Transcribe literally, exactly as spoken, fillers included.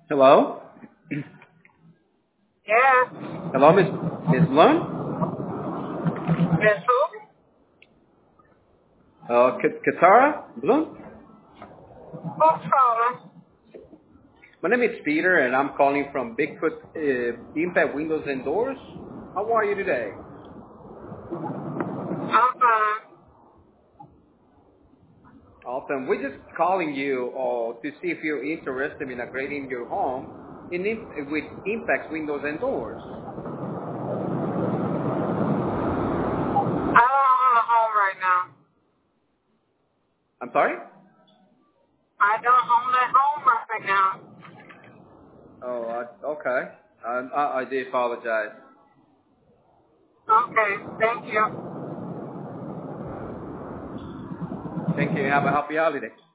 Hello? Yes. Hello, Miss Miss Bloom? Miss who? Uh, K- Katara Bloom? Who's calling? My name is Peter, and I'm calling from Bigfoot uh, Impact Windows and Doors. How are you today? I'm fine. Awesome. We're just calling you uh, to see if you're interested in upgrading your home in im- with Impact Windows and Doors. I don't own a home right now. I'm sorry? I don't own a home right now. Oh, I, okay. I, I, I do apologize. Okay, thank you. Thank you. Have a happy holiday.